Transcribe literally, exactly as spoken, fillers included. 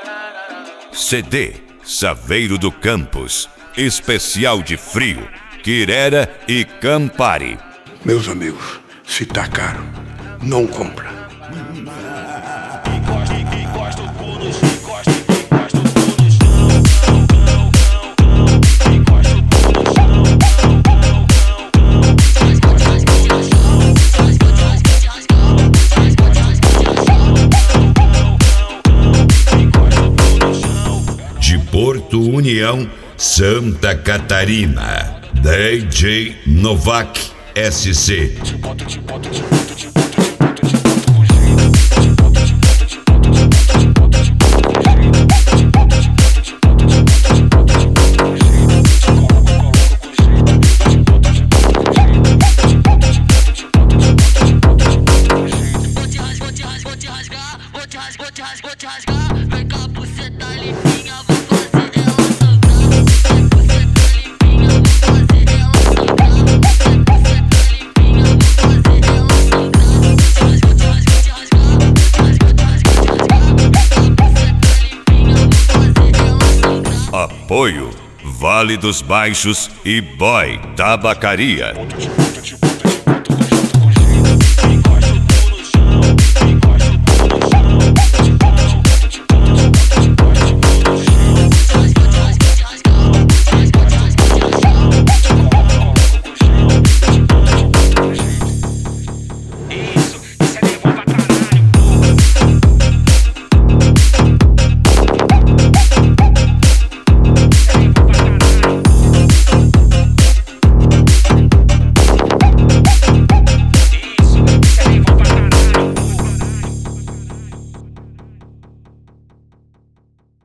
C D Saveiro do Campos, especial de frio, Quirera e Campari. Meus amigos, se tá caro, não compra. De Porto União, Santa Catarina, D J Novak S C. Apoio Vale dos Baixos e Boy Tabacaria.